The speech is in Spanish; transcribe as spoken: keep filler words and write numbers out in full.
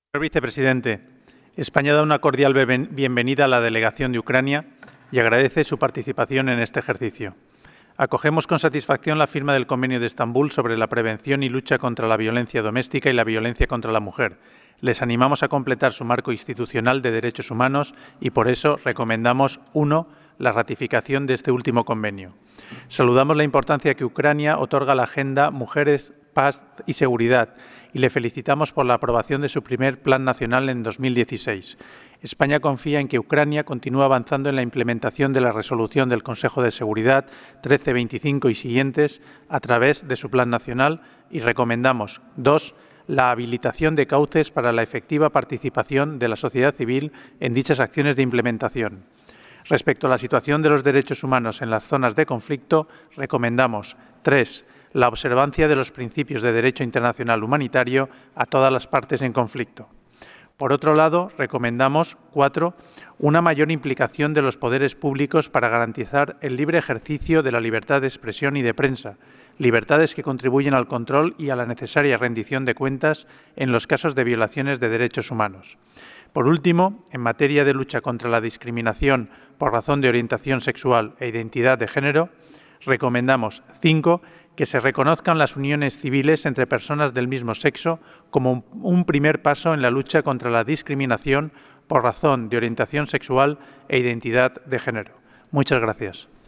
Señor vicepresidente, España da una cordial bienvenida a la delegación de Ucrania y agradece su participación en este ejercicio. Acogemos con satisfacción la firma del Convenio de Estambul sobre la prevención y lucha contra la violencia doméstica y la violencia contra la mujer. Les animamos a completar su marco institucional de derechos humanos y, por eso, recomendamos uno la ratificación de este último convenio. Saludamos la importancia que Ucrania otorga a la Agenda Mujeres, Paz y Seguridad y le felicitamos por la aprobación de su primer Plan Nacional en dos mil dieciséis. España confía en que Ucrania continúe avanzando en la implementación de la resolución del Consejo de Seguridad trece veinticinco y siguientes a través de su Plan Nacional y recomendamos dos la habilitación de cauces para la efectiva participación de la sociedad civil en dichas acciones de implementación. Respecto a la situación de los derechos humanos en las zonas de conflicto, recomendamos tres la observancia de los principios de derecho internacional humanitario a todas las partes en conflicto. Por otro lado, recomendamos cuatro una mayor implicación de los poderes públicos para garantizar el libre ejercicio de la libertad de expresión y de prensa, libertades que contribuyen al control y a la necesaria rendición de cuentas en los casos de violaciones de derechos humanos. Por último, en materia de lucha contra la discriminación por razón de orientación sexual e identidad de género, recomendamos cinco que se reconozcan las uniones civiles entre personas del mismo sexo como un primer paso en la lucha contra la discriminación por razón de orientación sexual e identidad de género. Muchas gracias.